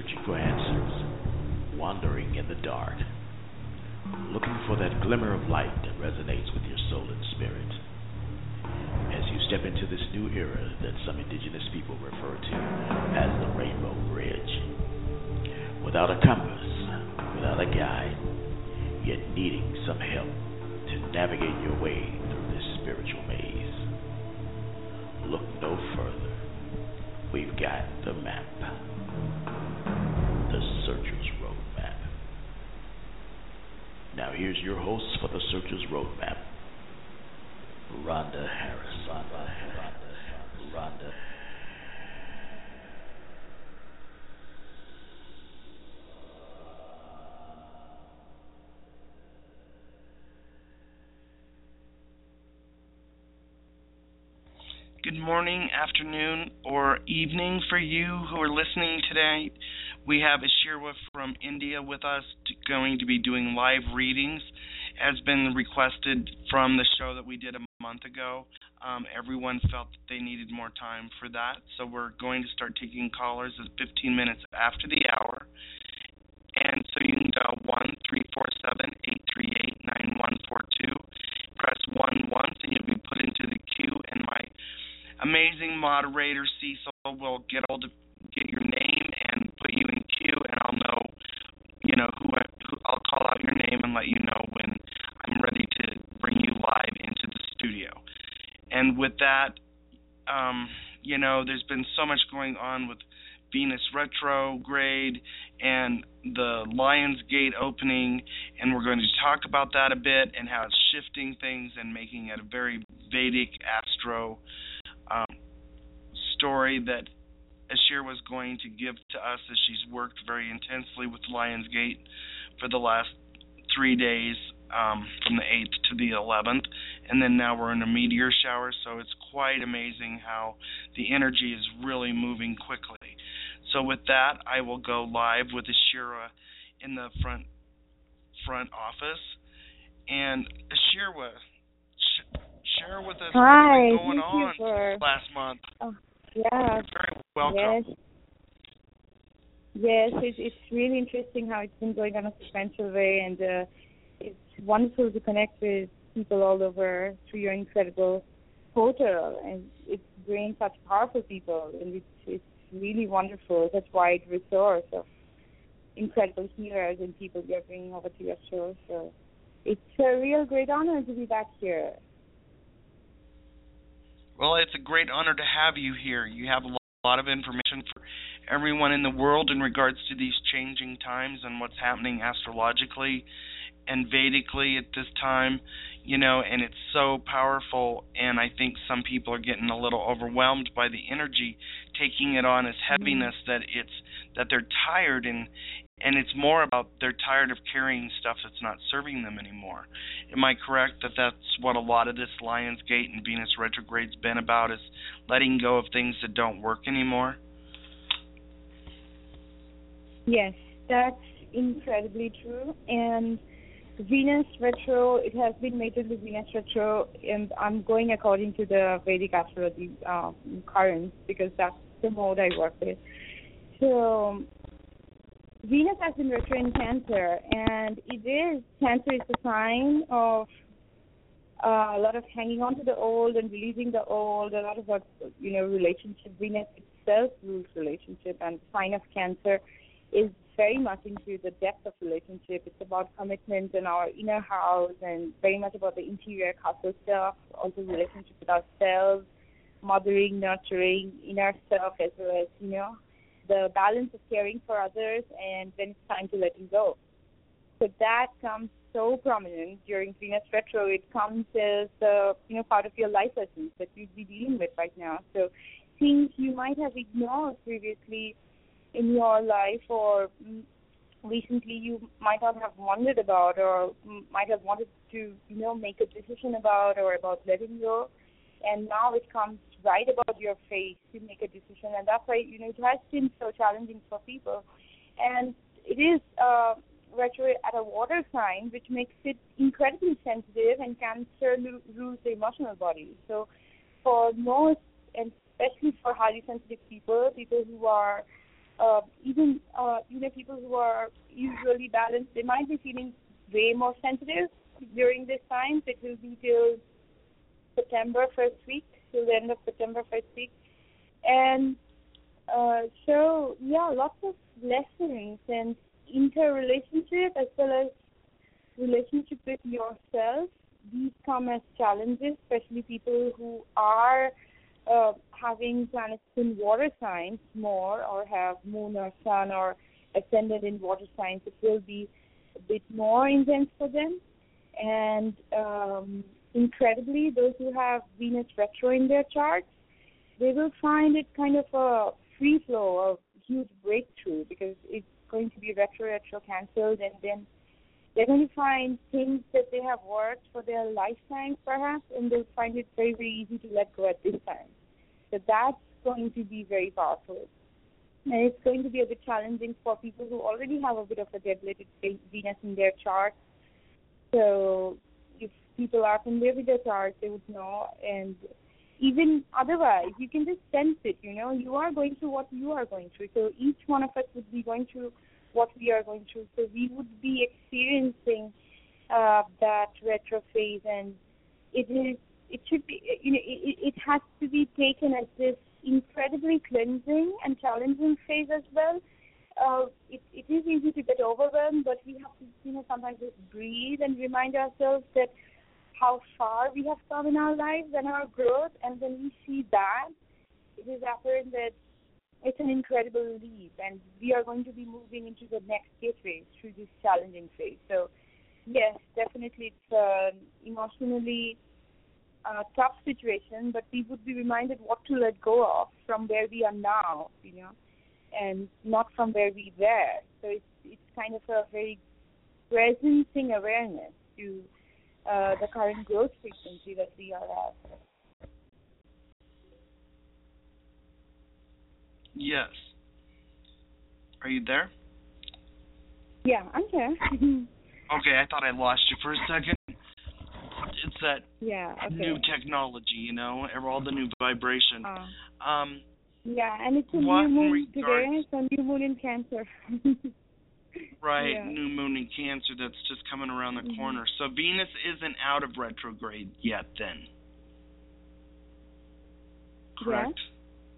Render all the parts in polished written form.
searching for answers, wandering in the dark, looking for that glimmer of light that resonates with your soul and spirit. As you step into this new era that some indigenous people refer to as the Rainbow Bridge, without a compass, without a guide, yet needing some help to navigate your way through this spiritual maze. Look no further. We've got the map. The Searcher's Roadmap. Now here's your host for the Searcher's Roadmap, Rhonda Harris. Rhonda. Good morning, afternoon, or evening for you who are listening today. We have Ashirwa from India with us going to be doing live readings, as been requested from the show that we did a month ago. Everyone felt that they needed more time for that, so we're going to start taking callers at 15 minutes after the hour. And so you can dial 1-347-838-9142. Press 1 once and you'll be put into the queue, and my amazing moderator Cecil will get your name and put you in queue, and I'll know, who I'll call out your name and let you know when I'm ready to bring you live into the studio. And with that, there's been so much going on with Venus retrograde and the Lionsgate opening, and we're going to talk about that a bit and how it's shifting things and making it a very Vedic astro story that Ashir was going to give to us, as she's worked very intensely with Lionsgate for the last 3 days, from the 8th to the 11th, and then now we're in a meteor shower, so it's quite amazing how the energy is really moving quickly. So with that, I will go live with Ashira in the front office. And Ashira, share with us what's been going on since last month. Yeah. You're very welcome. Yes, it's really interesting how it's been going on a sequential way, and it's wonderful to connect with people all over through your incredible portal, and it's bringing such powerful people, and it's really wonderful. That's why it's a resource of incredible healers and people you're bringing over to your show. So it's a real great honor to be back here. Well, it's a great honor to have you here. You have a lot of information for everyone in the world in regards to these changing times and what's happening astrologically and Vedically at this time, and it's so powerful, and I think some people are getting a little overwhelmed by the energy, taking it on as heaviness, that they're tired, and it's more about they're tired of carrying stuff that's not serving them anymore. Am I correct that that's what a lot of this Lionsgate and Venus retrograde's been about, is letting go of things that don't work anymore? Yes, that's incredibly true. And Venus retro, it has been made into Venus retro, and I'm going according to the Vedic astrology currents, because that's the mode I work with. So Venus has been retro in Cancer, and Cancer is a sign of a lot of hanging on to the old and releasing the old, a lot of relationship. Venus itself rules relationship, and the sign of Cancer is very much into the depth of relationship. It's about commitment in our inner house, and very much about the interior castle stuff, also relationship with ourselves, mothering, nurturing inner self, as well as, the balance of caring for others, and then it's time to letting go. So that comes so prominent during Venus retro. It comes as part of your life lessons that you'd be dealing with right now. So things you might have ignored previously in your life, or recently you might not have wondered about, or might have wanted to, make a decision about, or about letting go. And now it comes right about your face to make a decision. And that's why, it has been so challenging for people. And it is retro at a water sign, which makes it incredibly sensitive, and Cancer rules the emotional body. So for most, and especially for highly sensitive people who are even people who are usually balanced, they might be feeling way more sensitive during this time. So it will be till September first week, till the end of September first week, and so yeah, lots of lessons and interrelationship as well as relationship with yourself. These come as challenges, especially people who are having planets in water signs more, or have moon or sun or ascendant in water signs. It will be a bit more intense for them. And incredibly, those who have Venus retro in their charts, they will find it kind of a free flow of huge breakthrough, because it's going to be retro cancelled, and then they're going to find things that they have worked for their lifetime, perhaps, and they'll find it very, very easy to let go at this time. So that's going to be very powerful. And it's going to be a bit challenging for people who already have a bit of a debilitated Venus in their chart. So if people are familiar with their chart, they would know. And even otherwise, you can just sense it, You are going through what you are going through. So each one of us would be going through what we are going through. So we would be experiencing that retro phase, and it should be, it has to be taken as this incredibly cleansing and challenging phase as well. It is easy to get overwhelmed, but we have to, sometimes just breathe and remind ourselves that how far we have come in our lives and our growth, and when we see that, it is apparent that it's an incredible leap, and we are going to be moving into the next gateway through this challenging phase. So, yes, definitely it's an emotionally tough situation, but we would be reminded what to let go of from where we are now, and not from where we were. So it's kind of a very presencing awareness to the current growth frequency that we are at. Yes. Are you there? Yeah, I'm here. Okay, I thought I lost you for a second. It's that new technology, all the new vibration. Yeah, and it's a new moon today. It's a new moon in Cancer. Right, yeah. New moon in Cancer that's just coming around the corner. So Venus isn't out of retrograde yet then? Correct? Yeah.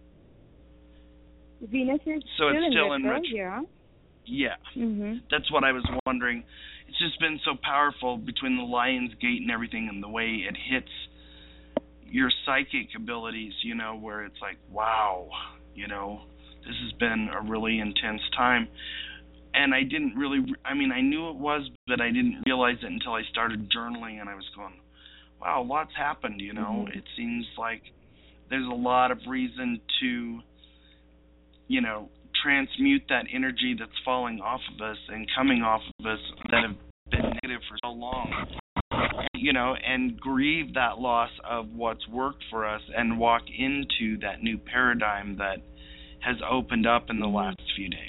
Venus is still in retro, yeah. Yeah. Mm-hmm. That's what I was wondering. It's just been so powerful between the Lion's Gate and everything, and the way it hits your psychic abilities, where it's like, wow, this has been a really intense time. And I didn't really, I knew it was, but I didn't realize it until I started journaling, and I was going, wow, lots happened, Mm-hmm. It seems like there's a lot of reason to, transmute that energy that's falling off of us and coming off of us that have been negative for so long, and grieve that loss of what's worked for us and walk into that new paradigm that has opened up in the last few days.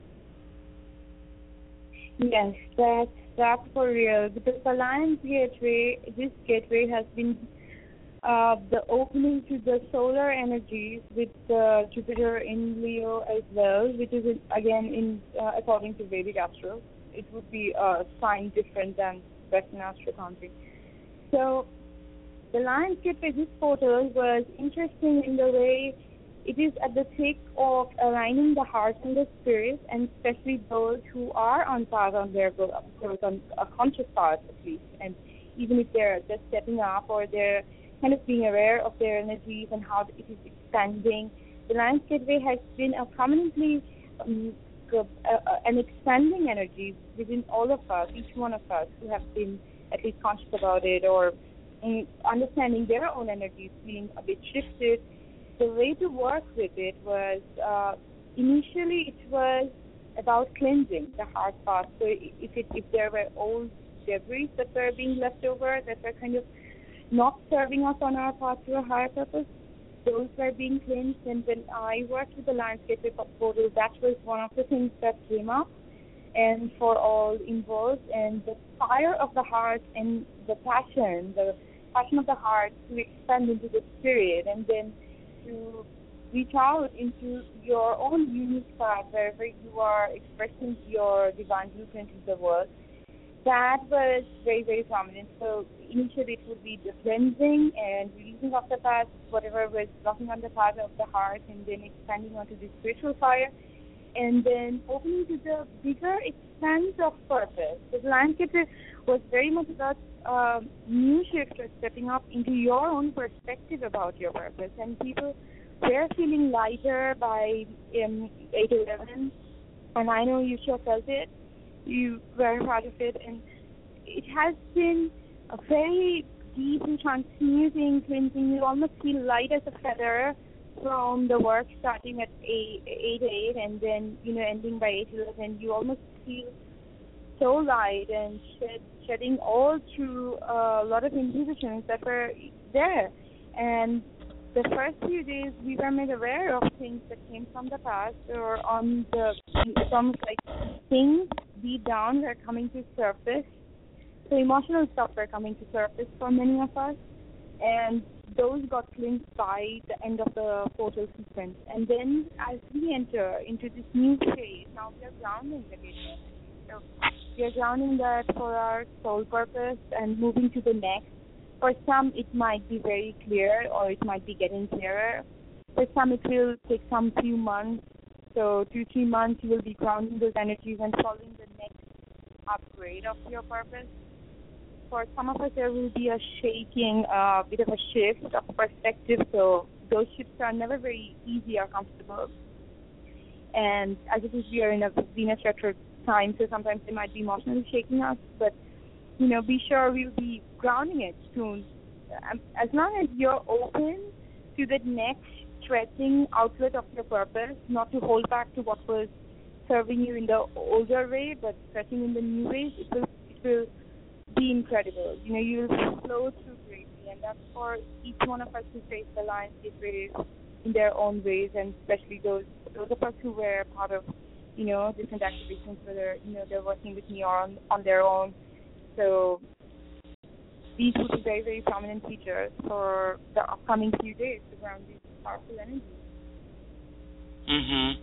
Yes, that's for real. Because the Lion's Gateway, this gateway has been the opening to the solar energies with Jupiter in Leo as well, which is again according to Vedic Astro, it would be a sign different than Western astrocounting. So the Lion's Gateway, this portal was interesting in the way it is at the thick of aligning the heart and the spirit, and especially those who are on path on their growth, on a conscious path at least, and even if they're just stepping up or they're kind of being aware of their energies and how it is expanding. The Lion's Gateway has been a prominently an expanding energy within all of us, each one of us who have been at least conscious about it, or understanding their own energies, feeling a bit shifted. The way to work with it was, initially it was about cleansing the heart path. So if there were old debris that were being left over, that were kind of not serving us on our path to a higher purpose, those were being cleansed. And when I worked with the Lion's Gateway portal, that was one of the things that came up, and for all involved. And the fire of the heart and the passion of the heart to expand into the spirit, and then to reach out into your own unique path wherever you are expressing your divine blueprint in the world. That was very, very prominent. So initially it would be the cleansing and releasing of the past, whatever was blocking on the path of the heart, and then expanding onto the spiritual fire, and then opening to the bigger expanse of purpose. The landscape was very much about new shifters stepping up into your own perspective about your purpose, and people were feeling lighter by 8/11, and I know you sure felt it. You were part of it, and it has been a very deep and transmuting cleansing. You almost feel light as a feather from the work starting at 8/8 and then ending by 8/11. You almost feel so light and shedding all through a lot of inhibitions that were there. And the first few days we were made aware of things that came from the past, or it's almost like things deep down were coming to surface. So emotional stuff were coming to surface for many of us, and those got cleansed by the end of the portal sequence. And then as we enter into this new phase, now we are grounding the gateway. So we are grounding that for our soul purpose and moving to the next. For some, it might be very clear, or it might be getting clearer. For some, it will take some few months. So 2-3 months, you will be grounding those energies and following the next upgrade of your purpose. For some of us, there will be a shaking, bit of a shift of perspective. So those shifts are never very easy or comfortable. And as it is, we are in a Venus retro time, so sometimes they might be emotionally shaking us, but be sure we'll be grounding it soon. As long as you're open to the next stretching outlet of your purpose, not to hold back to what was serving you in the older way, but stretching in the new ways, it will be incredible. You'll flow through greatly, and that's for each one of us who face the Lions Gateway in their own ways, and especially those of us who were part of, different activations, whether, they're working with me or on their own. So these would be very, very prominent features for the upcoming few days to ground these powerful energies. Mhm.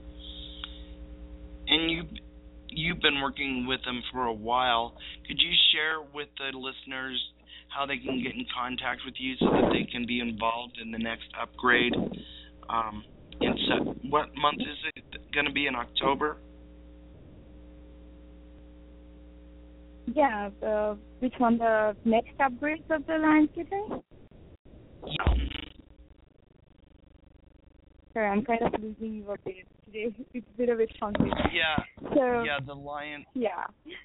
And you've been working with them for a while. Could you share with the listeners how they can get in contact with you so that they can be involved in the next upgrade? What month is it going to be, in October? Yeah, which one? The next upgrades of the Lions Gateway? Yeah. Sorry, I'm kind of losing you a bit today. It's a bit of a conflict. Yeah. So, yeah, the Lion. Yeah.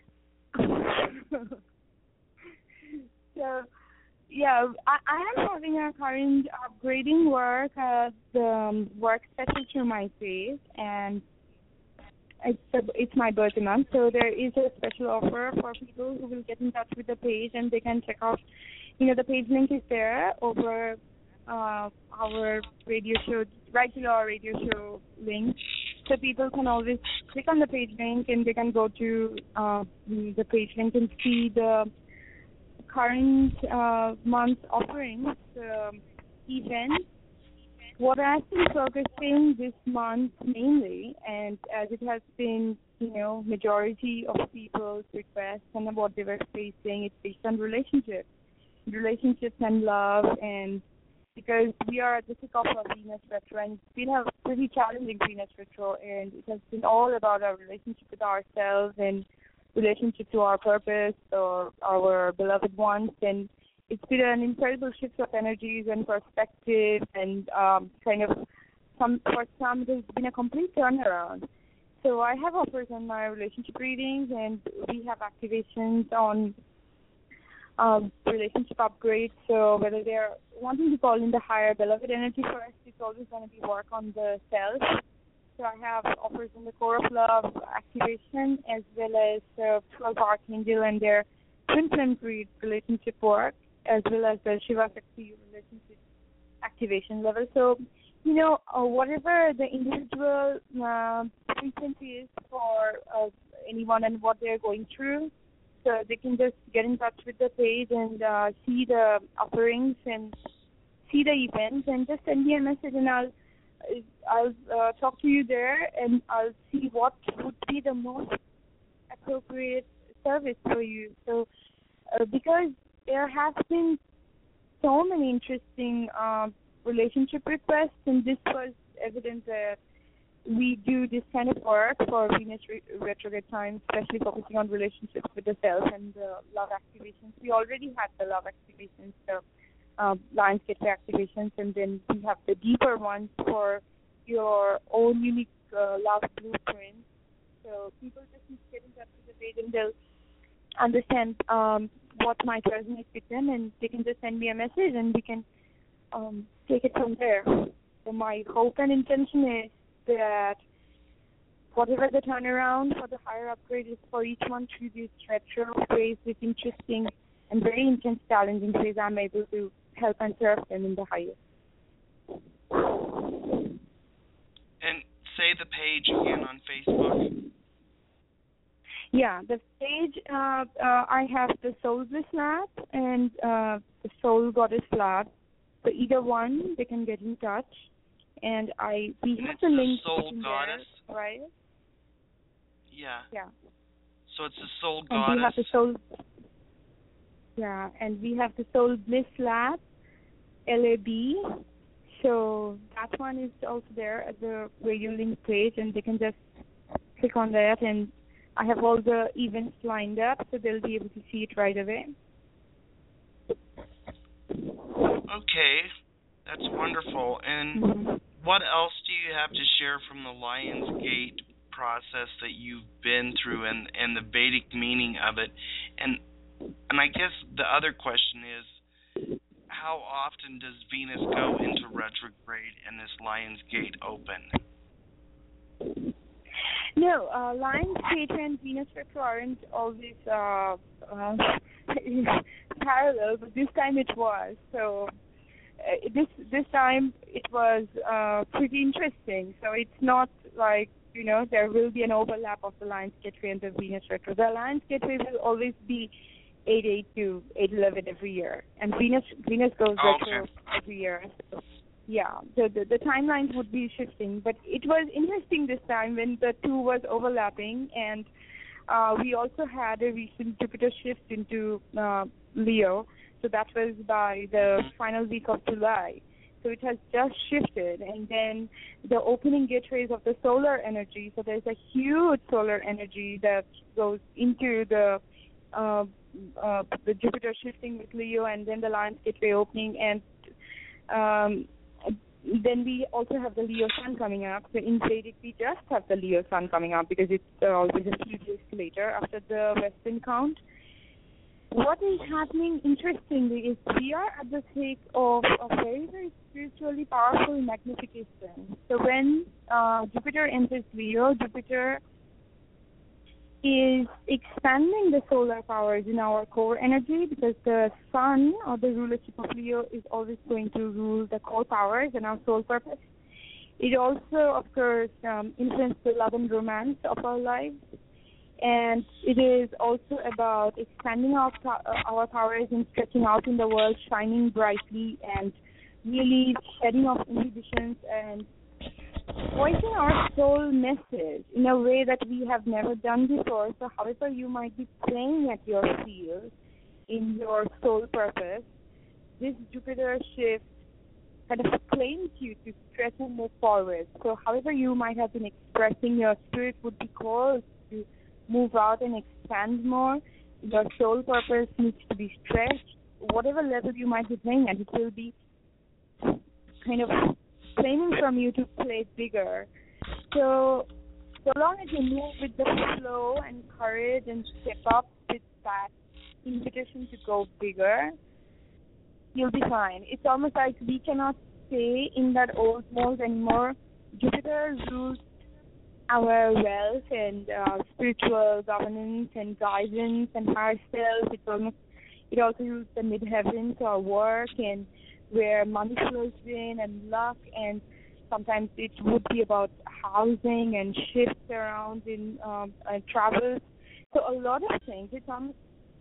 So, yeah, I am having a current upgrading work, the work special through my face, and it's my birthday month, so there is a special offer for people who will get in touch with the page, and they can check out, the page link is there over our radio show, right below our radio show link. So people can always click on the page link, and they can go to the page link and see the current month's offerings, events. What I've been focusing this month mainly, and as it has been, majority of people's requests and what they were facing, it's based on relationships and love, and because we are at the kickoff of Venus Retro, and it's been a pretty challenging Venus Retro, and it has been all about our relationship with ourselves and relationship to our purpose or our beloved ones, and it's been an incredible shift of energies and perspective, and for some it has been a complete turnaround. So I have offers on my relationship readings, and we have activations on relationship upgrades. So whether they're wanting to call in the higher beloved energy first, it's always going to be work on the self. So I have offers in the core of love activation, as well as 12 Archangel and their twin flame creed relationship work, as well as the Shiva Shakti relationship activation level. So, whatever the individual frequency is for anyone and what they're going through, so they can just get in touch with the page and see the offerings and see the events, and just send me a message, and I'll I'll talk to you there, and I'll see what would be the most appropriate service for you. So, because there have been so many interesting relationship requests, and this was evident that we do this kind of work for Venus retrograde time, especially focusing on relationships with the self and the love activations. We already had the love activations, the Lions Gateway activations, and then we have the deeper ones for your own unique love blueprint. So people just need to get in touch with the page, and they'll understand what might resonate with them, and they can just send me a message, and we can take it from there. So my hope and intention is that whatever the turnaround for the higher upgrade is for each one through this retro phase, this interesting and very intense, challenging phase, I'm able to help and serve them in the higher. And say the page again on Facebook. Yeah, the page, I have the Soul Bliss Lab and the Soul Goddess Lab. So either one, they can get in touch. And we have the link Soul Goddess, there, right? Yeah. Yeah. So it's the Soul And Goddess. we have the Soul. Yeah, and we have the Soul Bliss Lab, LAB. So that one is also there at the radio link page, and they can just click on that, and I have all the events lined up, so they'll be able to see it right away. Okay, that's wonderful. And what else do you have to share from the Lions Gate process that you've been through, and the Vedic meaning of it? And I guess the other question is, how often does Venus go into retrograde and this Lions Gate open? No, Lions Gate and Venus retro aren't always parallel, but this time it was. So this time it was pretty interesting. So it's not like, there will be an overlap of the Lions Gateway and the Venus retro. The Lions Gateway will always be 8/8 to 8/11 every year, and Venus goes retro every year. So, yeah, the timelines would be shifting, but it was interesting this time when the two was overlapping, and we also had a recent Jupiter shift into Leo, so that was by the final week of July. So it has just shifted, and then the opening gateways of the solar energy, so there's a huge solar energy that goes into the Jupiter shifting with Leo, and then the Lions Gateway opening, and then we also have the Leo Sun coming up. So in Vedic, we just have the Leo Sun coming up because it's always a few days later after the Western count. What is happening, interestingly, is we are at the thick of a very, very spiritually powerful magnification. So when Jupiter enters Leo, Jupiter is expanding the solar powers in our core energy, because the sun, or the rulership of Leo, is always going to rule the core powers and our soul purpose. It also, of course, influences the love and romance of our lives. And it is also about expanding our powers and stretching out in the world, shining brightly, and really shedding off inhibitions and voicing our soul message in a way that we have never done before. So however you might be playing at your field in your soul purpose, this Jupiter shift kind of claims you to stretch and move forward. So however you might have been expressing, your spirit would be called to move out and expand more. Your soul purpose needs to be stretched. Whatever level you might be playing at, it will be kind of claiming from you to play bigger. So long as you move with the flow and courage and step up with that invitation to go bigger, you'll be fine. It's almost like we cannot stay in that old mold anymore. Jupiter rules our wealth and spiritual governance and guidance and higher self. It also rules the midheavens, our work, and where money flows in, and luck, and sometimes it would be about housing and shifts around in travels. So a lot of things. It's almost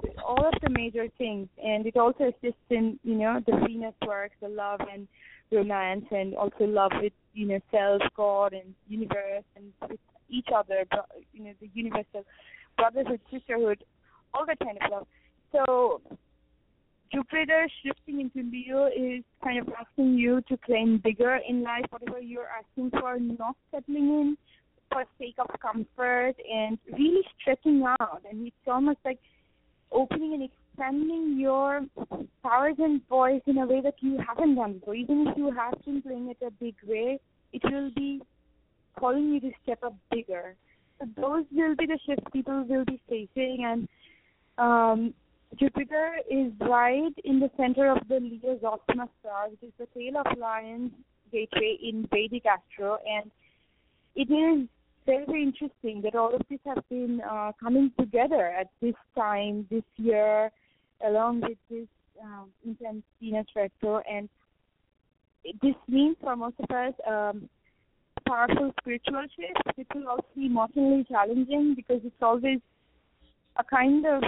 all of the major things, and it also assists in, the Venus work, the love and romance, and also love with, self, God, and universe, and with each other, the universal brotherhood, sisterhood, all that kind of love. So Jupiter shifting into Leo is kind of asking you to claim bigger in life, whatever you're asking for, not settling in for sake of comfort, and really stretching out. And it's almost like opening and expanding your powers and voice in a way that you haven't done before. Even if you have been playing it a big way, it will be calling you to step up bigger. So those will be the shifts people will be facing, and Jupiter is right in the center of the Leo Zosma star, which is the tail of lion's gateway in Vedic astro, and it is very, very interesting that all of this has been coming together at this time, this year, along with this intense Venus retro, and this means for most of us powerful spiritual shift. It will also be emotionally challenging because it's always a kind of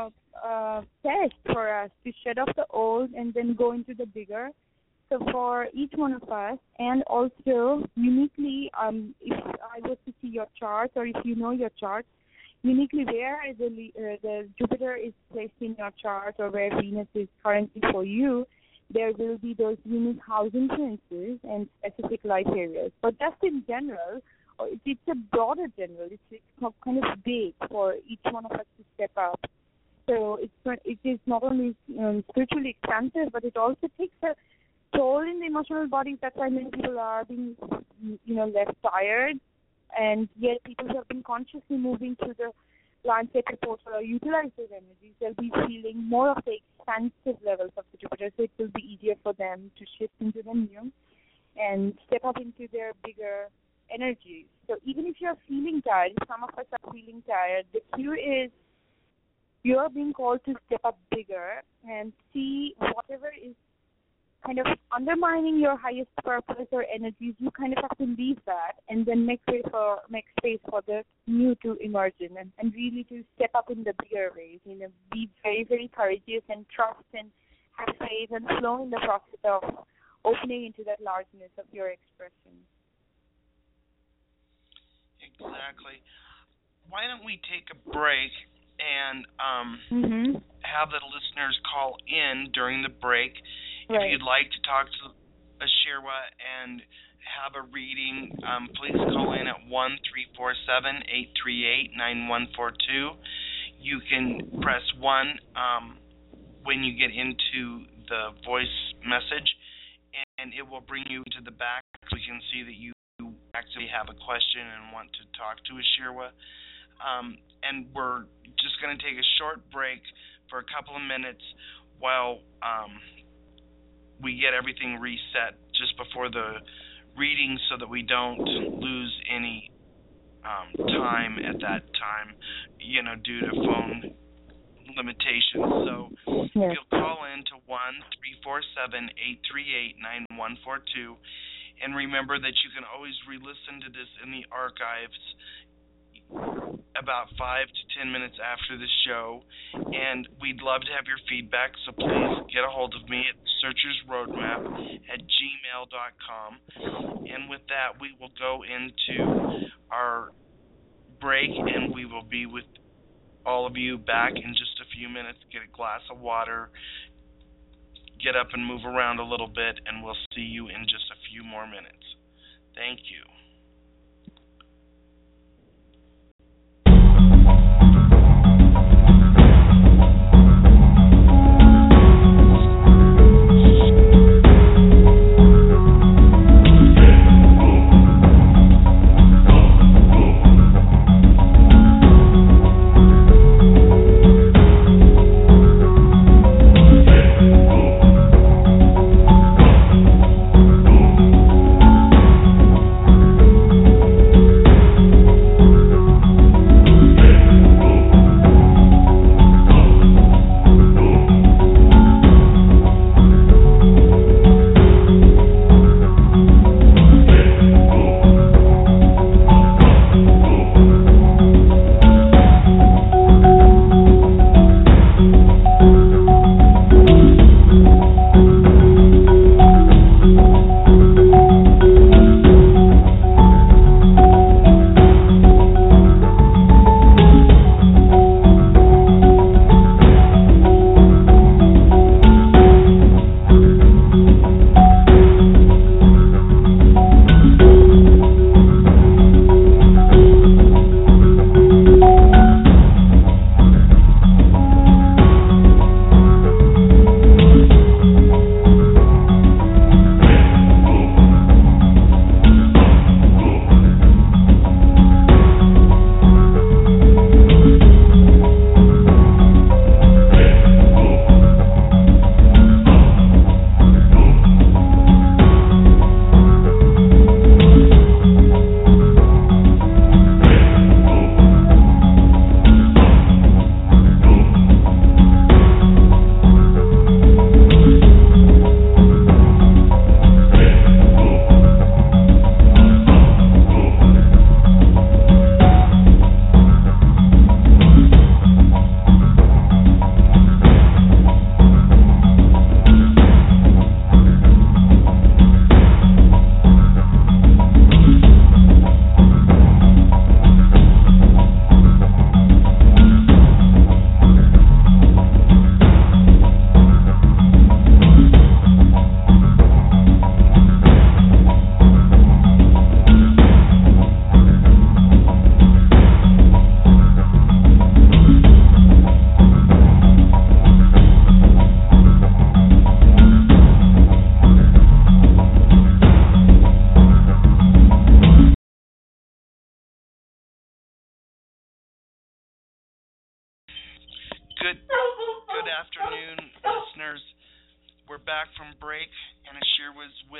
test for us to shed off the old and then go into the bigger. So for each one of us, and also uniquely, if I was to see your chart, or if you know your chart, uniquely where the Jupiter is placed in your chart, or where Venus is currently for you, there will be those unique house influences and specific life areas. But just in general, it's a broader general. It's kind of big for each one of us to step up. So it is not only spiritually expansive, but it also takes a toll in the emotional bodies. That's why many people are being, left tired, and yet people who have been consciously moving through the landscape portal or utilize those energies, they'll be feeling more of the expansive levels of the Jupiter, so it will be easier for them to shift into the new and step up into their bigger energies. So even if you're feeling tired, some of us are feeling tired, the cue is you're being called to step up bigger and see whatever is kind of undermining your highest purpose or energies. You kind of have to leave that and then make space for the new to emerge in, and really to step up in the bigger ways. Be very, very courageous and trust and have faith and flow in the process of opening into that largeness of your expression. Exactly. Why don't we take a break and have the listeners call in during the break? Right. If you'd like to talk to Ashirwa and have a reading, please call in at 1-347-838-9142. You can press 1 when you get into the voice message, and it will bring you to the back so you can see that you actually have a question and want to talk to Ashirwa. And we're just going to take a short break for a couple of minutes while we get everything reset just before the reading, so that we don't lose any time at that time, due to phone limitations. So yes. You'll call in to 1-347-838-9142, and remember that you can always re-listen to this in the archives about 5 to 10 minutes after the show, and we'd love to have your feedback, so please get a hold of me at searchersroadmap@gmail.com. And with that, we will go into our break, and we will be with all of you back in just a few minutes. Get a glass of water, get up and move around a little bit, and we'll see you in just a few more minutes. Thank you.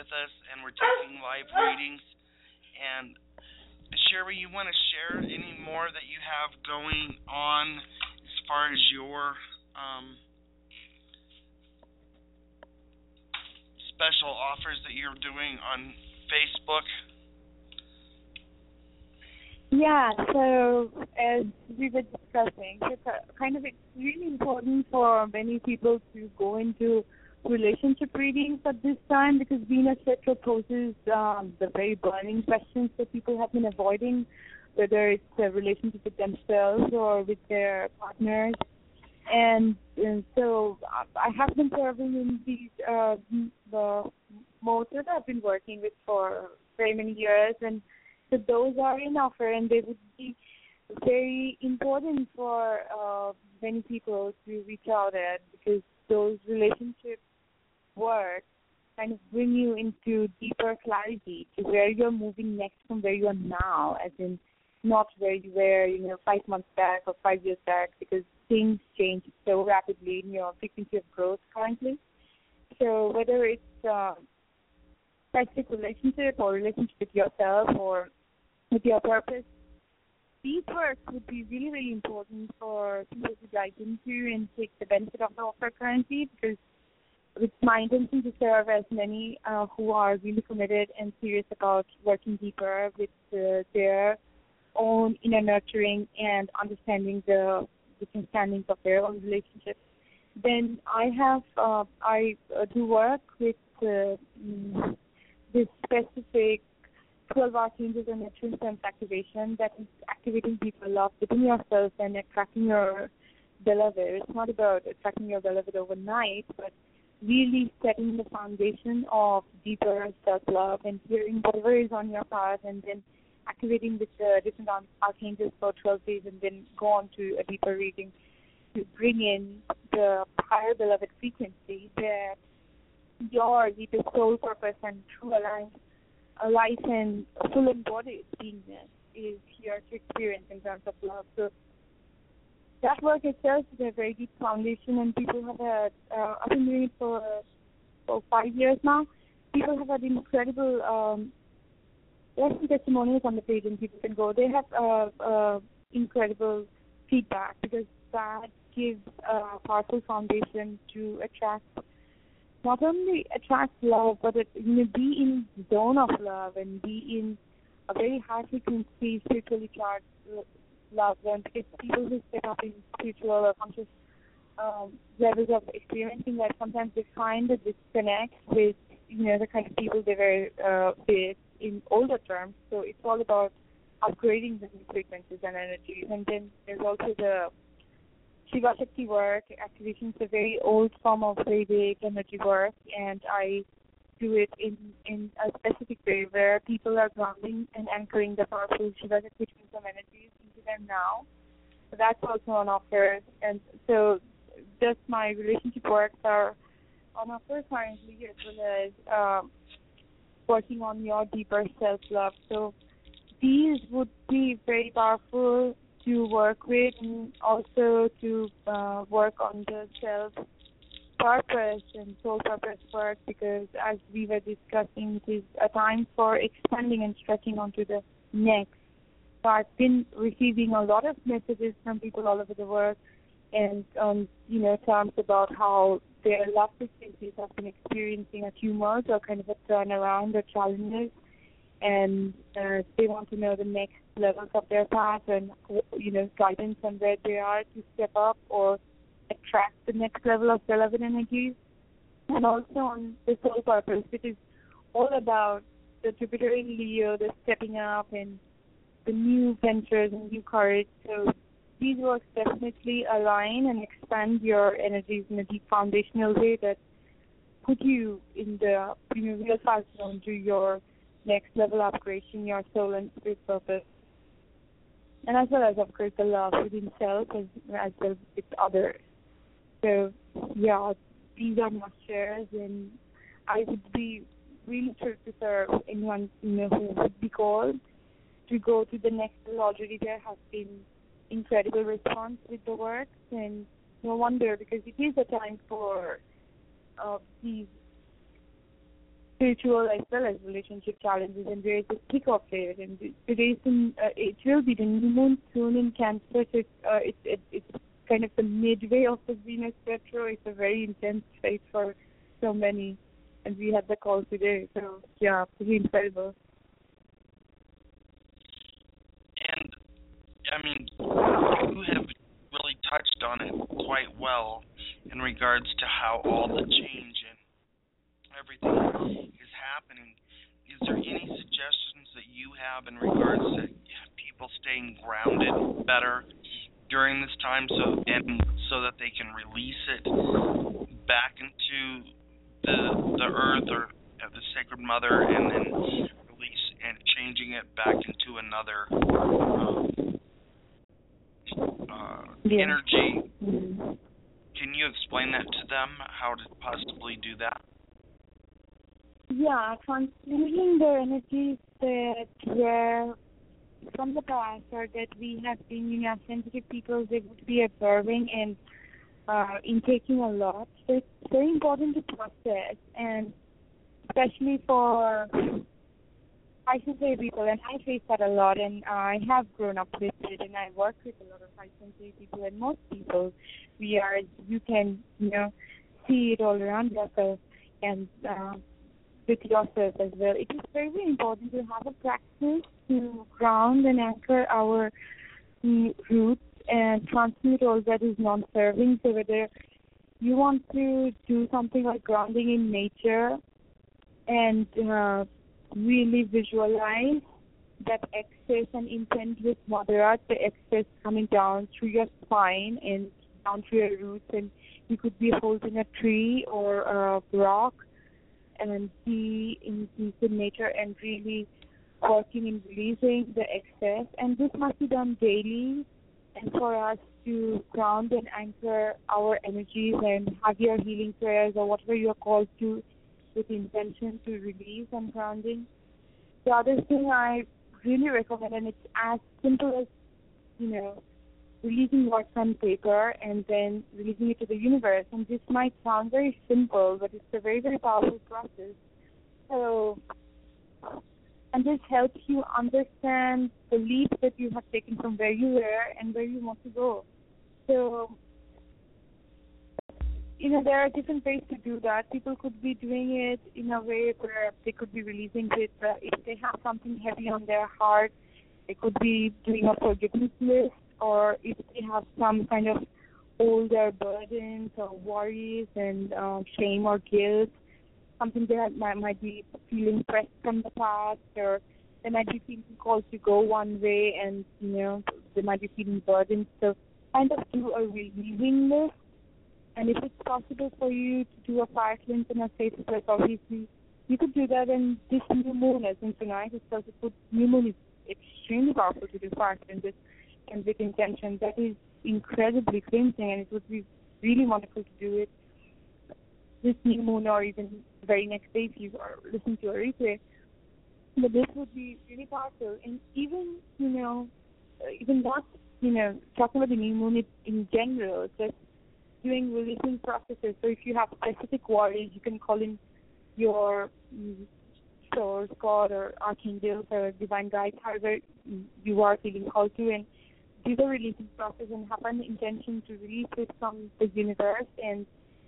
with us, and we're taking live readings. And Sherry, you want to share any more that you have going on as far as your special offers that you're doing on Facebook? Yeah, so as we were discussing, it's really important for many people to go into relationship readings at this time because Venus retro poses the very burning questions that people have been avoiding, whether it's a relationship with themselves or with their partners. And so I have been serving in these the motors I've been working with for very many years, and so those are in offer, and they would be very important for many people to reach out at because those relationship work kind of bring you into deeper clarity to where you're moving next from where you are now, as in not where you were, 5 months back or 5 years back, because things change so rapidly in your frequency of growth currently. So whether it's toxic relationship or relationship with yourself or with your purpose, these work would be really, really important for people to dive into and take the benefit of the offer currently, because it's my intention to serve as many who are really committed and serious about working deeper with their own inner nurturing and understanding the different standings of their own relationships. Then I do work with this specific 12 archangels and Neptune sense activation that is activating deeper love within yourself and attracting your beloved. It's not about attracting your beloved overnight, but really setting the foundation of deeper self-love and hearing whatever is on your path, and then activating with the different archangels for 12 days, and then go on to a deeper reading to bring in the higher beloved frequency that your deepest soul purpose and true aligned life and full embodied beingness is here to experience in terms of love. So that work itself is a very deep foundation, and people have had, I've been doing it for 5 years now. People have had incredible, there's some testimonials on the page and people can go. They have incredible feedback because that gives a powerful foundation to attract, not only attract love, but be in the zone of love and be in a very high frequency, spiritually charged love. And because people who step up in spiritual or conscious levels of experiencing that, sometimes they find a disconnect with the kind of people they were with in older terms. So it's all about upgrading the new frequencies and energies. And then there's also the Shiva Shakti work. Activation is a very old form of Vedic energy work, and I do it in a specific way where people are grounding and anchoring the powerful Shiva Shakti twins of energies into them now. So that's also on offer. And so just my relationship works are on offer currently, as well as working on your deeper self-love. So these would be very powerful to work with, and also to work on the self-purpose and soul purpose work, because as we were discussing, it is a time for expanding and stretching onto the next. So I've been receiving a lot of messages from people all over the world, and terms about how their love frequencies have been experiencing a tumult or kind of a turnaround or challenges, and they want to know the next levels of their path and guidance on where they are to step up or attract the next level of beloved energies, and also on the soul purpose, which is all about the Jupiter in Leo, the stepping up and the new ventures and new courage. So these works definitely align and expand your energies in a deep foundational way that put you in the real fast zone to your next level upgradation, your soul and spirit purpose. And as well as, of course, the love within self as well with others. So, yeah, these are my shares, and I would be really thrilled to serve anyone who would be called to go to the next level. Already there has been incredible response with the work, and no wonder, because it is a time for these spiritual as well as relationship challenges, and we're at the thick of it. And it will be the new moon soon in Cancer. So it's kind of the midway of the Venus retro. It's a very intense phase for so many, and we had the call today. So yeah, pretty incredible. And I mean, you have really touched on it quite well in regards to how all the change and everything is happening. Is there any suggestions that you have in regards to people staying grounded better during this time, so that they can release it back into the earth or the sacred mother, and then release and changing it back into another energy? Mm-hmm. Can you explain that to them, how to possibly do that? Yeah, transmuting the energies that were from the past or that we have been, sensitive people, they would be absorbing and intaking a lot. So it's very important to process, and especially for high sensitive people, and I face that a lot, and I have grown up with it, and I work with a lot of high sensitive people, and most people, you can, see it all around yourself, and with yourself as well. It is very, very important to have a practice to ground and anchor our roots and transmute all that is non-serving. So whether you want to do something like grounding in nature and really visualize that excess and intent with Mother Earth, the excess coming down through your spine and down through your roots, and you could be holding a tree or a rock and be in peace with nature and really working in releasing the excess. And this must be done daily, and for us to ground and anchor our energies and have your healing prayers or whatever you are called to with intention to release and grounding. The other thing I really recommend, and it's as simple as, releasing words on paper and then releasing it to the universe. And this might sound very simple, but it's a very, very powerful process. So, and this helps you understand the leap that you have taken from where you were and where you want to go. So, there are different ways to do that. People could be doing it in a way where they could be releasing it. If they have something heavy on their heart, they could be doing a forgiveness list, or if they have some kind of older burdens or worries and shame or guilt, something that might be feeling pressed from the past, or they might be feeling called to go one way and, they might be feeling burdened. So kind of do a releasing list. And if it's possible for you to do a fire cleanse in a safe place, obviously, you could do that. And this new moon, as in tonight, new moon is extremely powerful to do fire cleanses and with intention. That is incredibly cleansing, and it would be really wonderful to do it this new moon or even the very next day if you are listening to a replay. But this would be really powerful. And even, even not, talking about the new moon in general, just doing releasing processes. So if you have specific worries, you can call in your source, God, or archangels, or divine guides, however you are feeling called to, and do the releasing process and have an intention to release it from the universe, and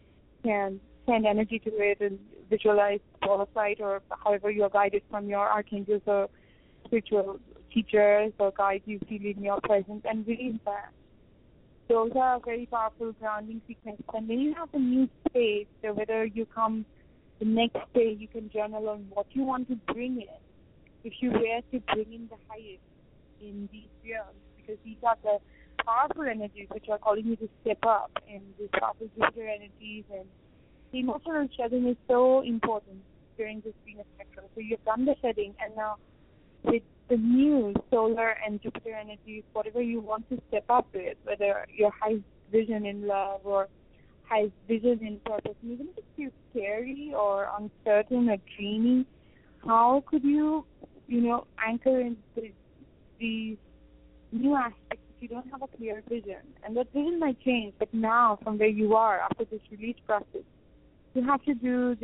can send energy to it and visualize all of it, or however you are guided from your archangels or spiritual teachers or guides you feel in your presence, and release that. Those are very powerful grounding sequences. And then you have a new space, so whether you come the next day, you can journal on what you want to bring in. If you were to bring in the highest in these realms, because these are the powerful energies which are calling you to step up, and these powerful Jupiter energies, and the emotional shedding is so important during this Venus spectrum. So you've done the shedding, and now with the new solar and Jupiter energies, whatever you want to step up with, whether your highest vision in love or highest vision in purpose, and even if it feels scary or uncertain or dreamy, how could you, anchor in these new aspects if you don't have a clear vision? And that vision might change, but now from where you are after this release process, you have to do this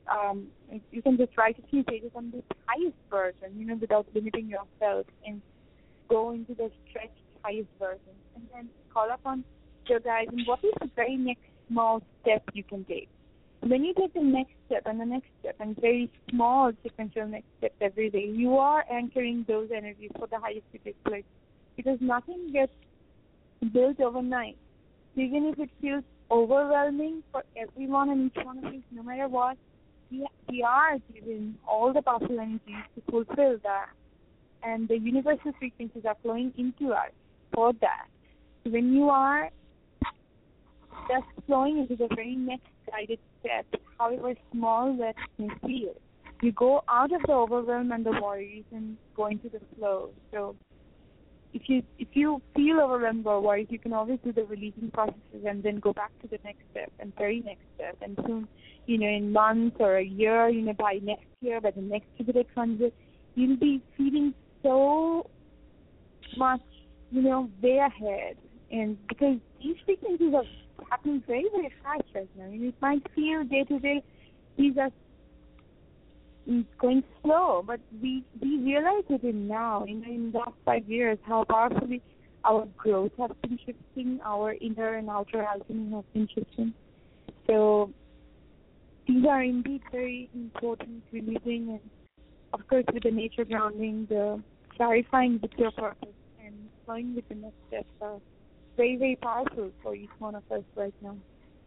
you can just write a few pages on this highest version, without limiting yourself, and go into the stretched highest version, and then call upon your guides. And what is the very next small step you can take? When you take the next step and the next step and very small sequential next steps every day, you are anchoring those energies for the highest to take place, because nothing gets built overnight. Even if it feels overwhelming for everyone and each one of us, no matter what, we are given all the powerful energies to fulfill that. And the universal frequencies are flowing into us for that. So when you are just flowing into the very next guided step, however small that may feel, you go out of the overwhelm and the worries and go into the flow. So if you feel overwhelmed or worried, you can always do the releasing processes and then go back to the next step and very next step. And soon, in months or a year, by next year, by the next Jupiter transit, you'll be feeling so much, way ahead. And because these frequencies are happening very, very fast right now. It might feel day to day these are going slow, but we realize it now, in the last 5 years, how powerfully our growth has been shifting, our inner and outer alchemy has been shifting. So these are indeed very important, releasing, and of course with the nature grounding, the clarifying with your purpose and flowing with the next steps are very, very powerful for each one of us right now.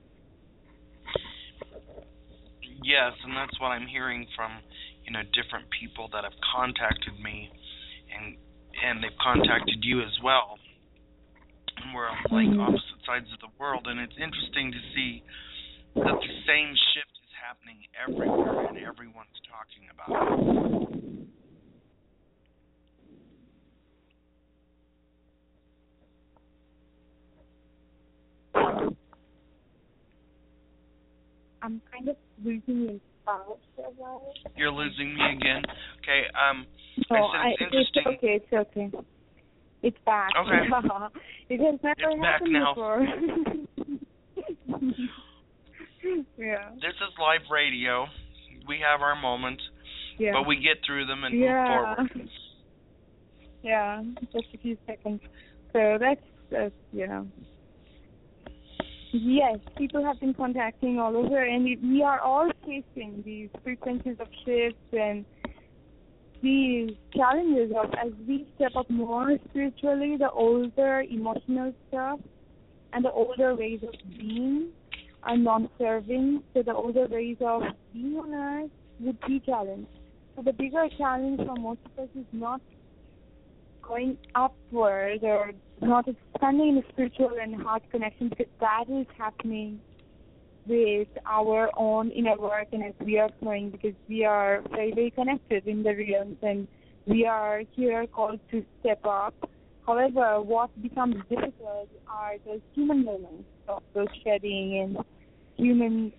Yes, and that's what I'm hearing from, different people that have contacted me, and they've contacted you as well. And we're on like opposite sides of the world, and it's interesting to see that the same shift is happening everywhere, and everyone's talking about it. I'm kind of losing you for a while. You're losing me again. Okay. I said it's interesting. It's okay. It's back. Okay. It has never it's back happened now. before. Yeah. This is live radio. We have our moments, but we get through them and move forward. Yeah, just a few seconds. So that's Yes, people have been contacting all over, and we are all facing these frequencies of shifts and these challenges of, as we step up more spiritually, the older emotional stuff and the older ways of being are non-serving, so the older ways of being on earth would be challenged. So the bigger challenge for most of us is not going upward or not expanding in the spiritual and heart connection, because that is happening with our own inner work and as we are flowing, because we are very, very connected in the realms and we are here called to step up. However, what becomes difficult are those human moments of those shedding and human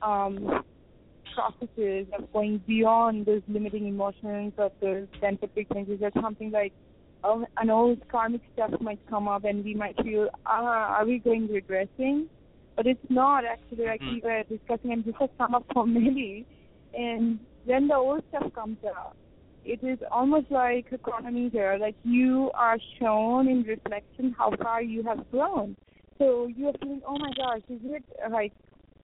processes of going beyond those limiting emotions of those denser frequencies, or something like an old karmic stuff might come up and we might feel, are we going regressing? But it's not actually, like we were discussing, and this has come up for many. And when the old stuff comes up, it is almost like a chronometer, like you are shown in reflection how far you have grown. So you are feeling, oh my gosh, is it like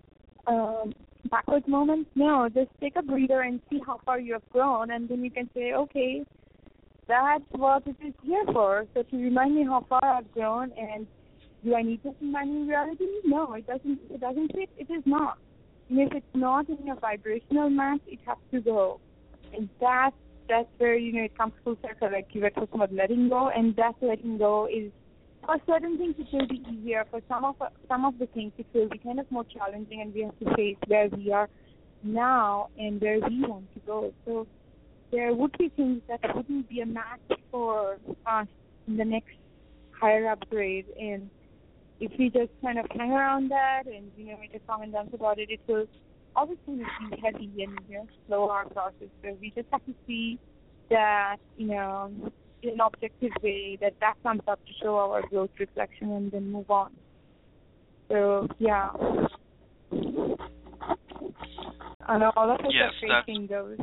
backwards moment? No, just take a breather and see how far you have grown, and then you can say, okay, that's what it is here for. So to remind me how far I've grown, and do I need this in my new reality? No, it doesn't. It doesn't fit. It is not. And if it's not in your vibrational match, it has to go. And that's where it comes full circle. Like you were talking about letting go, and that letting go is, for certain things it will be easier. For some of the things it will be kind of more challenging, and we have to face where we are now and where we want to go. So there would be things that wouldn't be a match for us in the next higher upgrade, and if we just kind of hang around that and make a song and dance about it, it will obviously be heavy and slow our process. So we just have to see that in an objective way, that comes up to show our growth reflection, and then move on. So yeah. I know all of us Yes, are facing those.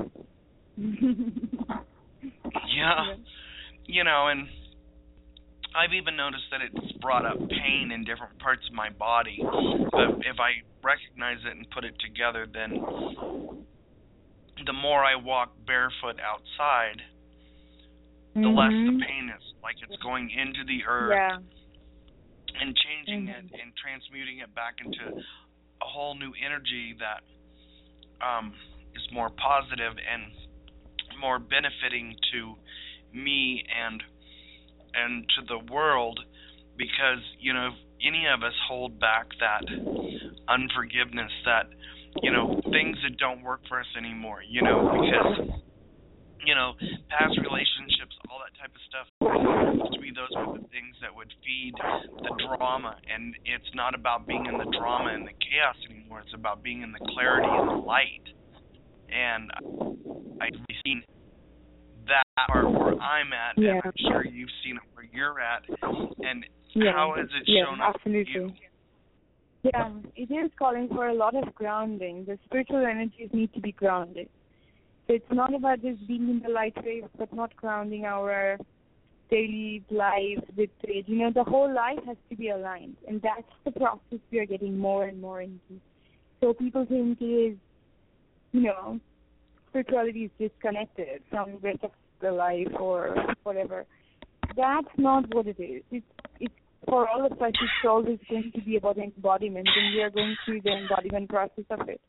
Yeah. You know, and I've even noticed that it's brought up pain in different parts of my body. But if I recognize it and put it together, then the more I walk barefoot outside, the less the pain is. Like it's going into the earth and changing it and transmuting it back into a whole new energy that is more positive and more benefiting to me and to the world, because you know, if any of us hold back that unforgiveness, that you know, things that don't work for us anymore, you know, because you know, past relationships, all that type of stuff, to me those were the things that would feed the drama, and it's not about being in the drama and the chaos anymore, it's about being in the clarity and the light. And I've seen that part where I'm at, and I'm sure you've seen it where you're at, and how has it shown up for you? Yeah, it is calling for a lot of grounding. The spiritual energies need to be grounded. So it's not about just being in the light wave, but not grounding our daily life with it. You know, the whole life has to be aligned, and that's the process we are getting more and more into. So people think it is, you know, spirituality is disconnected from the rest of the life or whatever. That's not what it is. It's for all of us, it's always going to be about embodiment, and we are going through the embodiment process of it.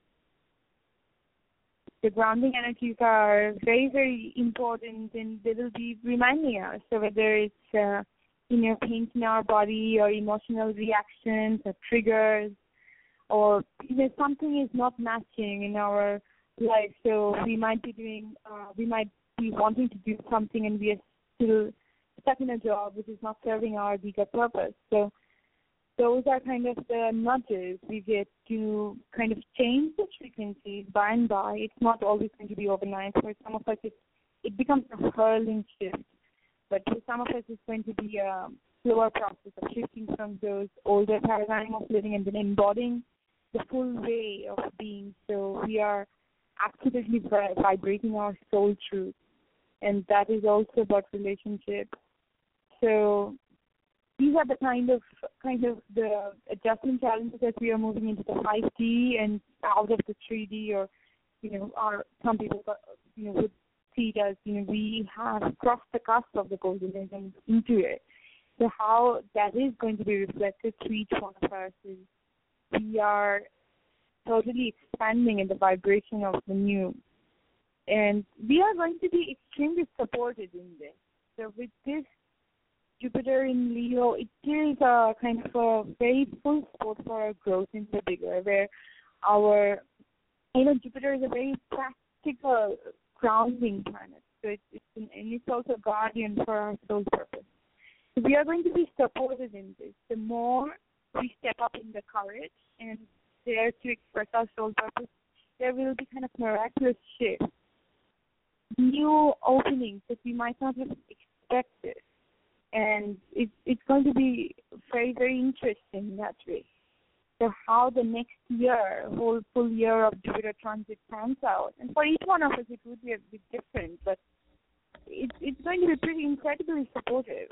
The grounding energies are very, very important, and they will be reminding us. So whether it's pain in our body or emotional reactions or triggers, or something is not matching in our life. So we might be wanting to do something, and we are still stuck in a job which is not serving our bigger purpose. So those are kind of the nudges we get to kind of change the frequencies by and by. It's not always going to be overnight. For some of us, it becomes a hurling shift. But for some of us, it's going to be a slower process of shifting from those older paradigm of living and then embodying the full way of being. So we are absolutely vibrating our soul truth. And that is also about relationship. So these are the kind of the adjustment challenges that we are moving into the 5D and out of the 3D, or some people would see it as we have crossed the cusp of the golden age and into it. So how that is going to be reflected to each one of us is we are totally expanding in the vibration of the new, and we are going to be extremely supported in this. So with this Jupiter in Leo, it is a kind of a very full support for our growth in the bigger, where our, Jupiter is a very practical grounding planet. So it's also a guardian for our soul purpose. So we are going to be supported in this. The more we step up in the courage and dare to express our soul purpose, there will be kind of miraculous shifts, new openings that we might not have expected. And it's going to be very, very interesting in that way. So how the next year, whole full year of Jupiter transit pans out. And for each one of us, it would be a bit different, but it's going to be pretty incredibly supportive.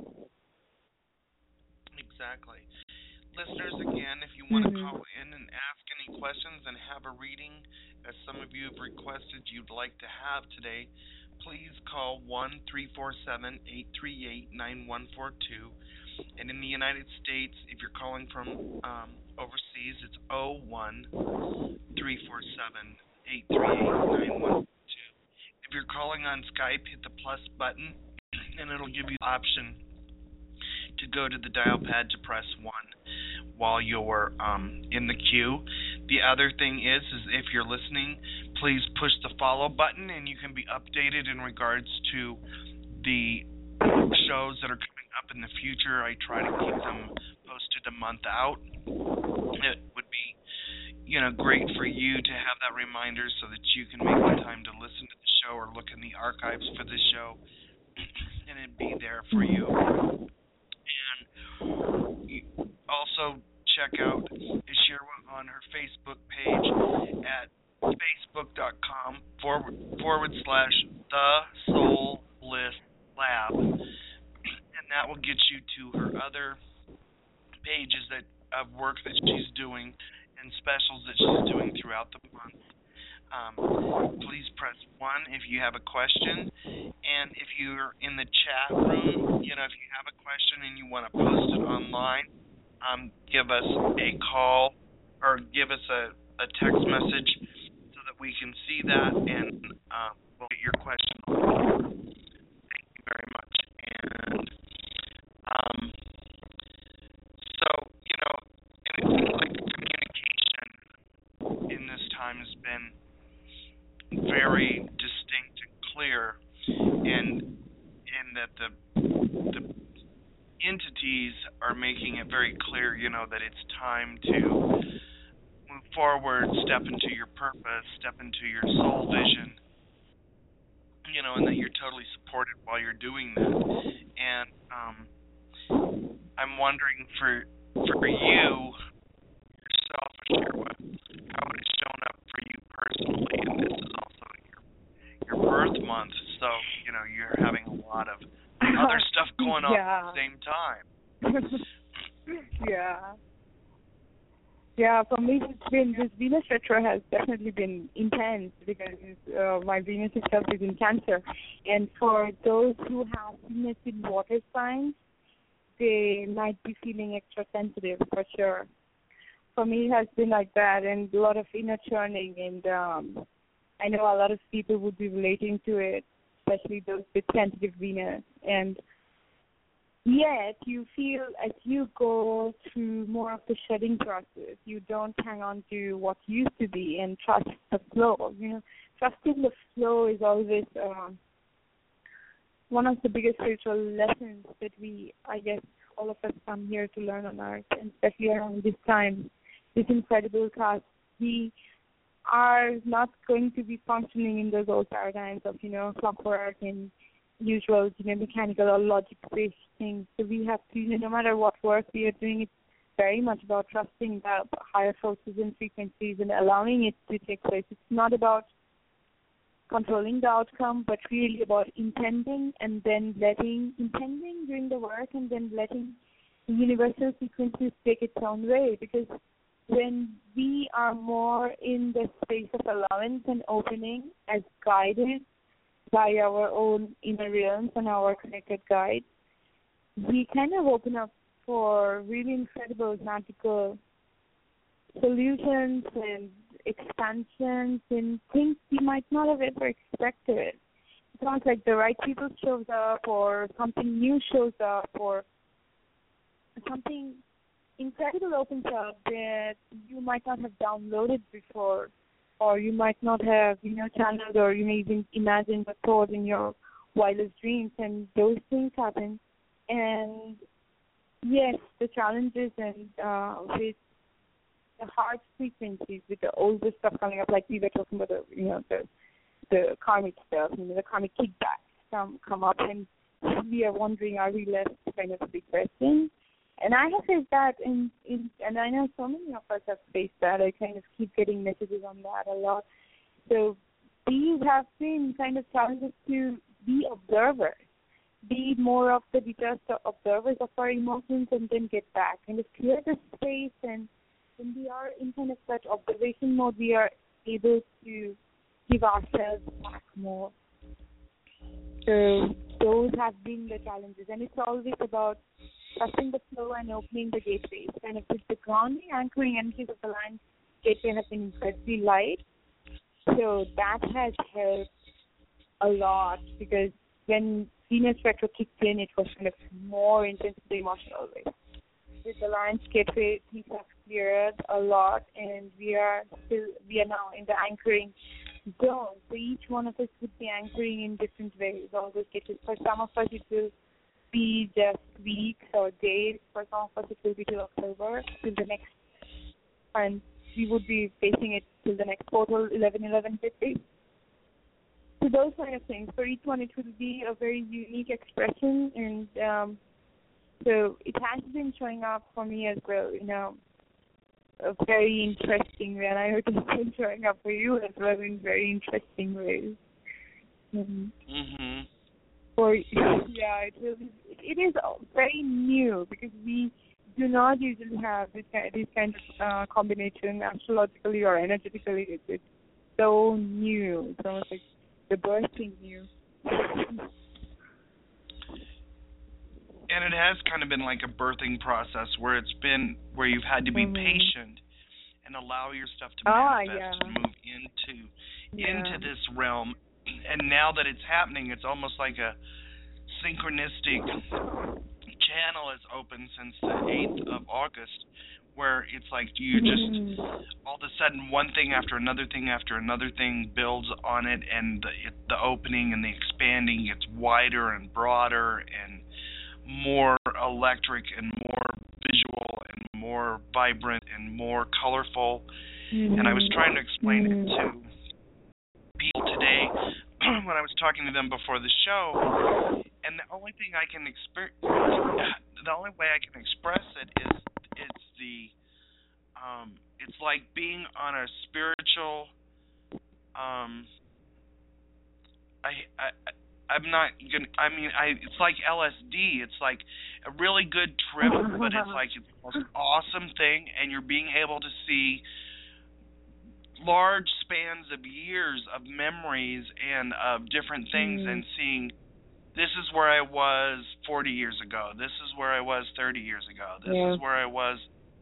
Exactly. Listeners, again, if you want to call in and ask any questions and have a reading, as some of you have requested you'd like to have today, please call 1-347-838-9142. And in the United States, if you're calling from overseas, it's 01-347-838-9142. If you're calling on Skype, hit the plus button, and it'll give you the option to go to the dial pad to press 1 while you're in the queue. The other thing is if you're listening, please push the follow button, and you can be updated in regards to the shows that are coming up in the future. I try to keep them posted a month out. It would be, great for you to have that reminder so that you can make the time to listen to the show or look in the archives for the show, and it'd be there for you. And also check out Ishira on her Facebook page at facebook.com/The Soul Bliss Lab, and that will get you to her other pages of work that she's doing and specials that she's doing throughout the month. Please press 1 if you have a question, and if you're in the chat room, if you have a question and you want to post it online, give us a call or give us a text message so that we can see that and we'll get your question on. Thank you very much. And so, and it seems like communication in this time has been very distinct and clear, and that the entities are making it very clear, that it's time to move forward, step into your purpose, step into your soul vision, and that you're totally supported while you're doing that. And I'm wondering for you yourself, Ashirwa, how it has shown up for you personally, and this is also your birth month, so you're having a lot of other stuff going on at the same time. Yeah, for me this Venus retro has definitely been intense because my Venus itself is in Cancer, and for those who have Venus in water signs, they might be feeling extra sensitive for sure. For me, it has been like that, and a lot of inner churning, and I know a lot of people would be relating to it, especially those with sensitive Venus. And yet, you feel as you go through more of the shedding process, you don't hang on to what used to be and trust the flow. Trusting the flow is always one of the biggest spiritual lessons that all of us come here to learn on Earth, and especially around this time, this incredible task. We are not going to be functioning in those old paradigms of, clockwork and usual, mechanical or logic-based things. So we have to, no matter what work we are doing, it's very much about trusting the higher forces and frequencies and allowing it to take place. It's not about controlling the outcome, but really about intending and then intending during the work and then letting the universal sequences take its own way. Because when we are more in the space of allowance and opening as guided by our own inner realms and our connected guides, we kind of open up for really incredible magical solutions and expansions and things we might not have ever expected. It sounds like the right people shows up, or something new shows up, or something incredible opens up that you might not have downloaded before, or you might not have, channeled, or you may even imagine the thought in your wildest dreams, and those things happen. And yes, the challenges and with the hard frequencies, with the older stuff coming up, like we were talking about, the karmic stuff, the karmic kickbacks come up, and we are wondering, are we left kind of a big question? And I have faced that, and I know so many of us have faced that. I kind of keep getting messages on that a lot. So these have been kind of challenges to be observers, be more of the detached observers of our emotions, and then get back, kind of clear the space. And when we are in kind of that observation mode, we are able to give ourselves back more. So those have been the challenges, and it's always about trusting the flow and opening the gateways. Kind of with the grounding, anchoring energies of the line gateway have been incredibly light. So that has helped a lot, because when Venus retro kicked in, it was kind of more intensely emotional way. With the Lion's Gateway, things have cleared a lot, and we are now in the anchoring zone. So each one of us would be anchoring in different ways. All those gateways. For some of us, it will be just weeks or days. For some of us, it will be till October, till the next, and we would be facing it till the next portal, 11/11/50. So those kind of things. For each one, it will be a very unique expression, and so it has been showing up for me as well. a very interesting way, and I hope it's been showing up for you as well in very interesting ways. Mhm. For yeah, it is very new because we do not usually have this kind of combination astrologically or energetically. It's so new. It's almost like the birthing new. And it has kind of been like a birthing process where you've had to be patient and allow your stuff to manifest and move into this realm. And now that it's happening, it's almost like a synchronistic channel is open since the 8th of August, where it's like you just all of a sudden one thing after another thing builds on it, and the opening and the expanding gets wider and broader and more electric and more visual and more vibrant and more colorful. And I was trying to explain it to people today when I was talking to them before the show, and the only way I can express it is it's like being on a spiritual it's like LSD. It's like a really good trip, but it's like the most awesome thing, and you're being able to see large spans of years of memories and of different things, and seeing this is where I was 40 years ago. This is where I was 30 years ago. This is where I was,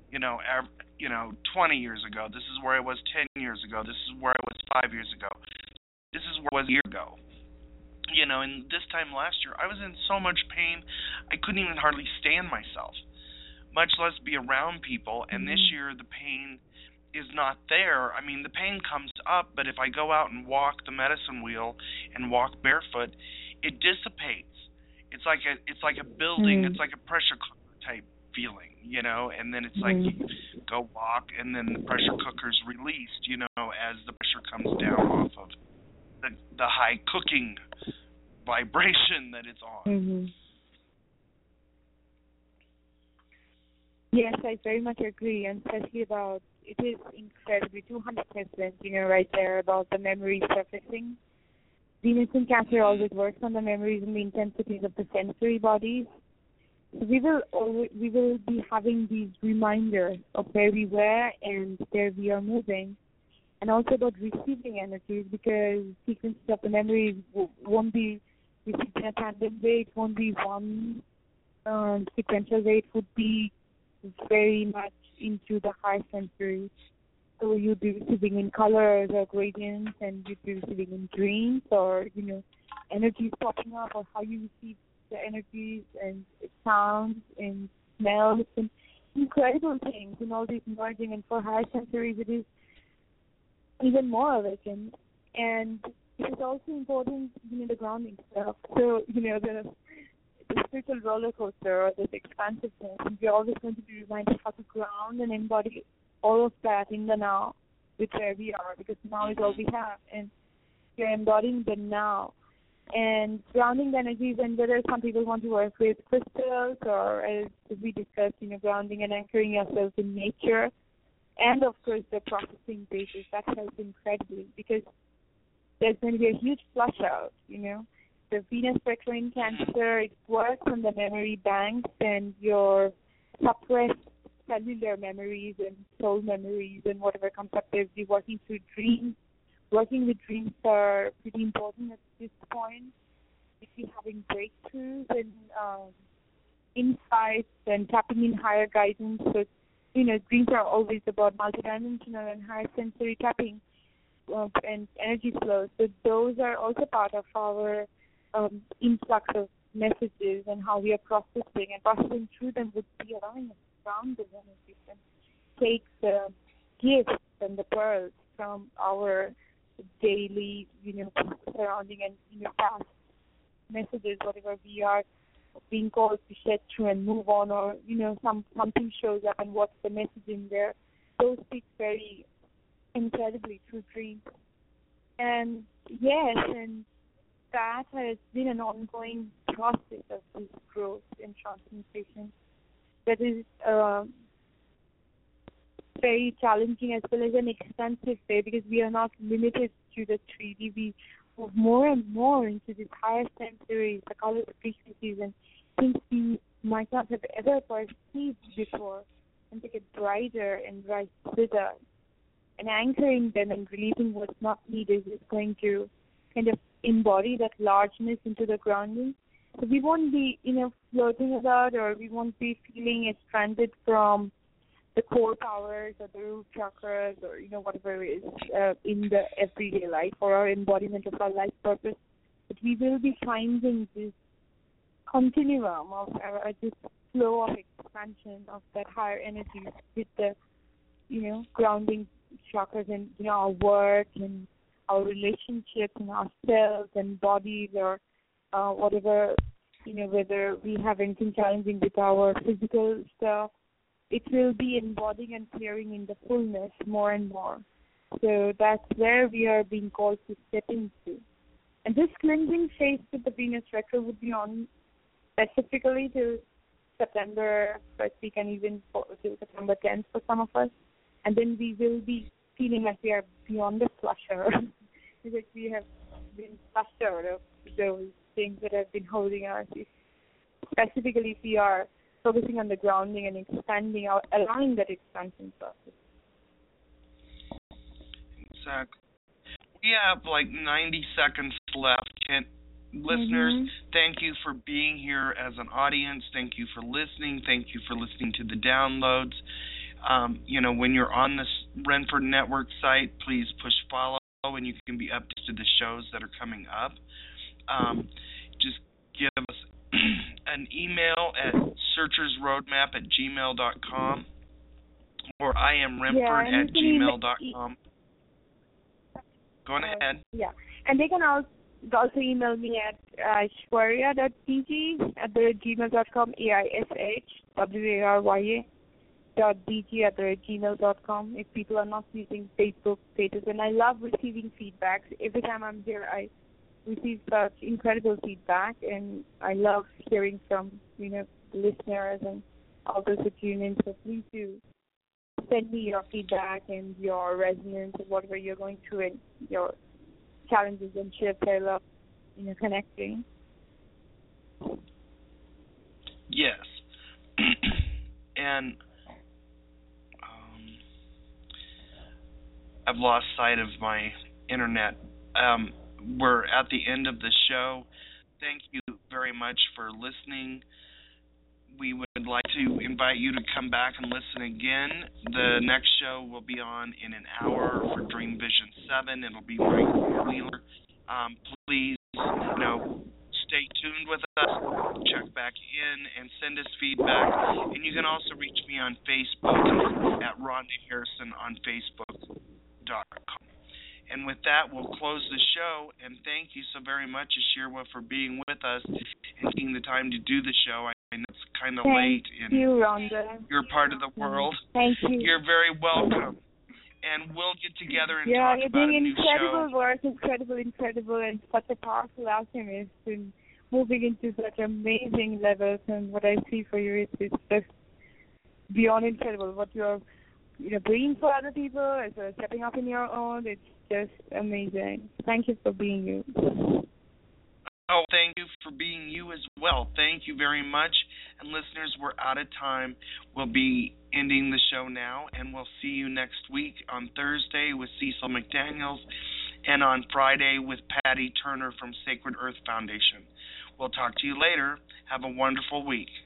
20 years ago. This is where I was 10 years ago. This is where I was 5 years ago. This is where I was a year ago. And this time last year, I was in so much pain, I couldn't even hardly stand myself, much less be around people. And this year, the pain is not there. I mean, the pain comes up, but if I go out and walk the medicine wheel and walk barefoot, it dissipates. It's like a building. It's like a pressure cooker type feeling, and then it's like you go walk, and then the pressure cooker's released, as the pressure comes down off of the high cooking vibration that it's on. Yes, I very much agree, and especially about it is incredibly 200%, right there about the memory surfacing. Venus in Cancer always works on the memories and the intensities of the sensory bodies. So we will be having these reminders of where we were and where we are moving, and also about receiving energies, because sequences of the memories won't be received in a tandem way. It won't be one sequential way. It would be very much into the high sensory. So you'd be receiving in colors or gradients, and you'd be receiving in dreams or, energies popping up, or how you receive the energies and sounds and smells and incredible things and all these merging. And for high sensories, it is even more awakened. And it is also important, the grounding stuff. So, the spiritual roller coaster or this expansiveness, and we're always going to be reminded how to ground and embody all of that in the now, with where we are, because now is all we have, and we're embodying the now. And grounding the energies, and whether some people want to work with crystals, or as we discussed, grounding and anchoring ourselves in nature, and of course the processing basis, that helps incredibly, because there's going to be a huge flush out, The Venus retrograde in Cancer, it works on the memory banks and your suppressed cellular memories and soul memories and whatever comes up there. We're working through dreams. Working with dreams are pretty important at this point. If you're having breakthroughs and insights and tapping in higher guidance, so, dreams are always about multidimensional and higher sensory tapping and energy flow. So those are also part of our influx of messages and how we are processing. And processing through them would be allowing us to ground those energies and take the gifts and the pearls from our daily, surrounding and past messages, whatever we are being called to shed through and move on, or something shows up and what's the message in there. Those speak very incredibly through dreams. And yes, and that has been an ongoing process of this growth and transmutation. That is very challenging as well as an expansive way because we are not limited to the 3D. We move more and more into these higher sensories, the color frequencies, and things we might not have ever perceived before, and they get brighter and rise with us. And anchoring them and releasing what's not needed is going to kind of embody that largeness into the grounding. So we won't be, floating about, or we won't be feeling stranded from the core powers or the root chakras or, whatever is in the everyday life or our embodiment of our life purpose. But we will be finding this continuum of this flow of expansion of that higher energy with the, grounding chakras and, our work and our relationships and ourselves and bodies or whatever, whether we have anything challenging with our physical stuff, it will be embodying and clearing in the fullness more and more. So that's where we are being called to step into. And this cleansing phase with the Venus retro would be on specifically till September first week and even till September 10th for some of us. And then we will be feeling like we are beyond the flusher because we have been flushed of those things that have been holding us. Specifically, if we are focusing on the grounding and expanding, allowing that expansion process. Exactly. We have like 90 seconds left. Listeners, thank you for being here as an audience. Thank you for listening. Thank you for listening to the downloads. When you're on this Renford Network site, please push follow and you can be up to the shows that are coming up. Just give us an email at searchersroadmap@gmail.com or iamrenford@gmail.com. Go ahead. Yeah, and they can also email me at shwarya.dg@gmail.com, AISHWARYA.dg@gmail.com if people are not using Facebook pages. And I love receiving feedback. Every time I'm here, I receive such incredible feedback, and I love hearing from, the listeners and all those who tune in. So please do send me your feedback and your resonance of whatever you're going through and your challenges and shifts. I love, connecting. Yes. And I've lost sight of my internet. We're at the end of the show. Thank you very much for listening. We would like to invite you to come back and listen again. The next show will be on in an hour for Dream Vision 7. It'll be Mike Wheeler. Please, stay tuned with us. Check back in and send us feedback. And you can also reach me on Facebook at Rhonda Harrison on Facebook.com. And with that, we'll close the show. And thank you so very much, Ashirwa, for being with us and taking the time to do the show. I know it's kind of late. Thank you, Rhonda. You're part of the world. Thank you. You're very welcome. And we'll get together and talk about a new show. Yeah, you're doing incredible work, incredible, and such a powerful alchemist, and moving into such amazing levels. And what I see for you is just beyond incredible. What you're, doing for other people, as well as stepping up in your own, it's just amazing. Thank you for being you. Oh, thank you for being you as well. Thank you very much. And listeners, we're out of time. We'll be ending the show now, and we'll see you next week on Thursday with Cecil McDaniels and on Friday with Patty Turner from Sacred Earth Foundation. We'll talk to you later. Have a wonderful week.